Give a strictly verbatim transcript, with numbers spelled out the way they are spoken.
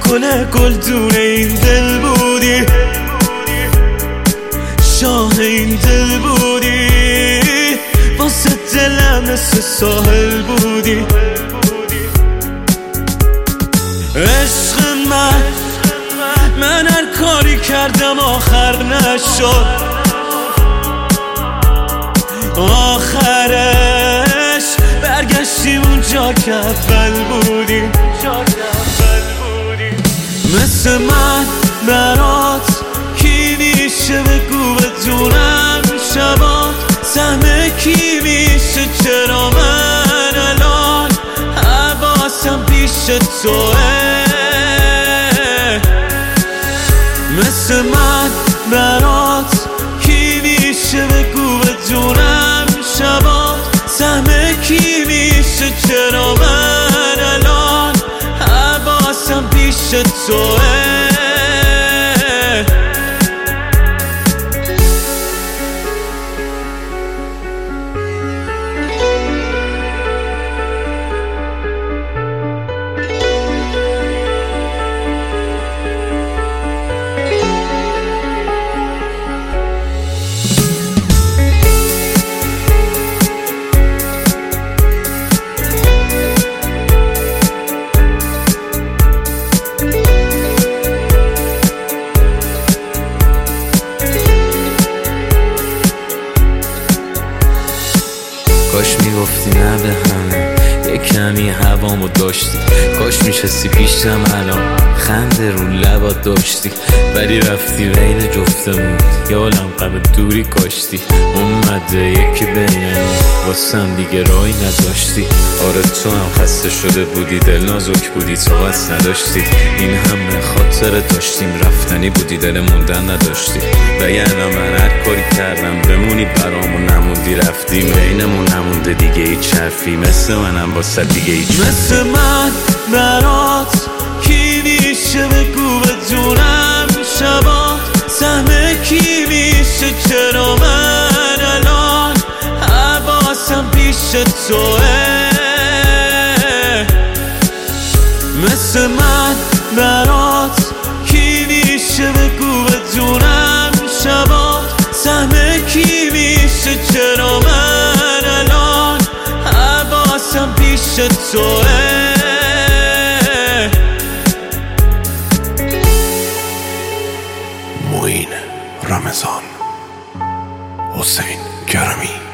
گل گلدون این دل بودی، شاه این دل بودی، واسه دلم مثل ساحل بودی. عشق من من هر کاری کردم آخر نشد، آخرش برگشتیم اونجا که اول بودی. مثل من برات کی میشه بگو بدونم شبات، سهم کی میشه چرا من الان حواسم پیش توه. مثل من برات کی میشه بگو بدونم شبات، سهم کی میشه چرا من الان حواسم پیش توه. کاش میگفتی نه به همه، یک کمی هوامو داشتی، کاش میشستی پیشم الان خنده رو لبات داشتی، ولی رفتی بین جفتمون یه عالم غم دوری کاشتی. اومده یکی بینمون واسم دیگه راهی نداشتی. آره تو هم خسته شده بودی، دل نازک بودی، تو بس نداشتی. این همه خاطره داشتیم، رفتنی بودی، دل موندن نداشتی. وگرنه من هر کاری کردم بمونی برامون نموندی، رفتی بینمون نمونده دیگه هیچ حرفی، مثل منم واسه دیگه هیچ. مثل من برات کی میشه بگو بدونم شبات، سهم کی میشه چرا من الان حواسم پیش توه. مثل من برات کی میشه بگو بدونم شبات، سهم کی میشه چرا من الان حواسم پیش توه. معین رمضان، حسین کرمی.